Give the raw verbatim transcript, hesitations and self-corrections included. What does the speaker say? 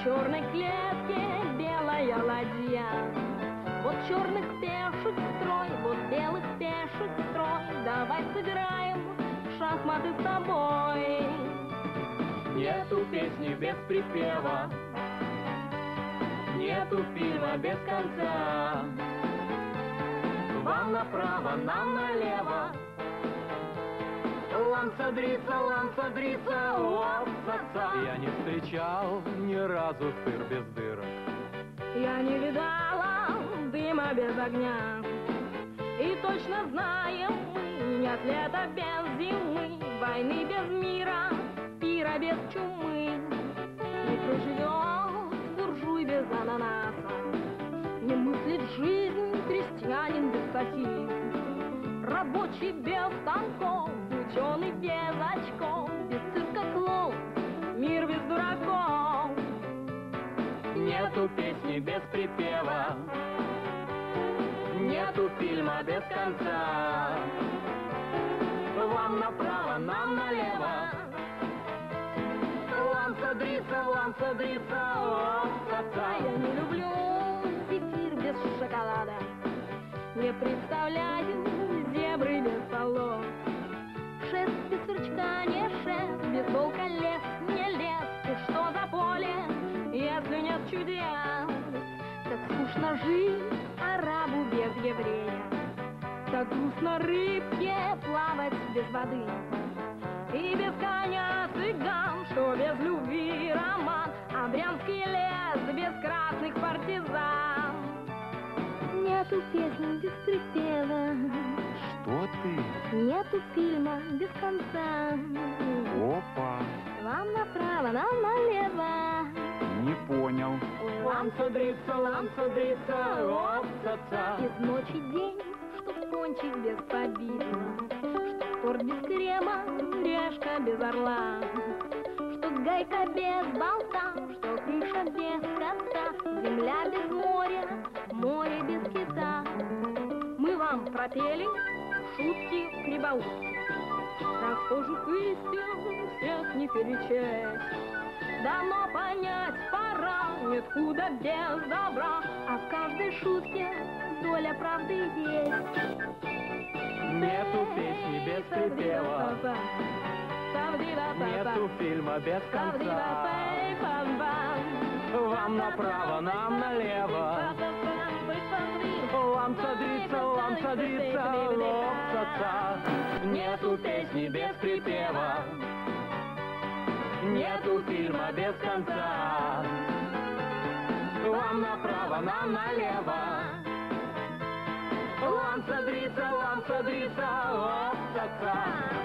черной клетке белая ладья. Вот черных пешек строй, вот белых пешек строй, давай сыграем в шахматы с тобой. Нету песни без припева, нету фильма без конца. Вам направо, нам налево, ланцадрица, ланцадрица, лапсаца. Я не встречал ни разу сыр без дырок. Я не видала дыма без огня. И точно знаем мы, нет лета без зимы, войны без мира, пира без чумы. Не проживет буржуй без ананаса, не мыслит жизнь крестьянин без статьи. Рабочий без станков, ученый без очков, без цирка клоун, мир без дураков. Нету песни без припева, нету фильма без конца. Вам направо, нам налево, ланцадрица, ланцадрица, лапсаца. Я не люблю зефир без шоколада, не представляю зебры без солод. Шест без сверчка не шест, без волка лес не лес. И что за поле, если нет чудес? Так скучно жить арабу без еврея, так грустно рыбке плавать без воды. И без коня цыган, что без любви роман, а брянский лес без красных партизан. Нету песни без припева, Что ты? нету фильма без конца. Опа, Вам направо, нам налево, не понял. Ланцадрица, ланцадрица, лапсаца. из ночи день, чтоб кончик без побита, чтоб торт без крема, решка без орла, что гайка без болта, что крыша без кота, земля без моря, море без кита. Мы вам пропели шутки прибаутки, прохожих истин всех не перечесть. Давно понять пора, нет худа без добра, а в каждой шутке доля правды есть. Нету песни без припева, нету фильма без конца. Вам направо, нам налево, ланцадрица, ланцадрица, лапсаца. Нету песни без припева, нету фильма без конца. Вам направо, нам налево, ланцадрица, ланцадрица, лапсаца.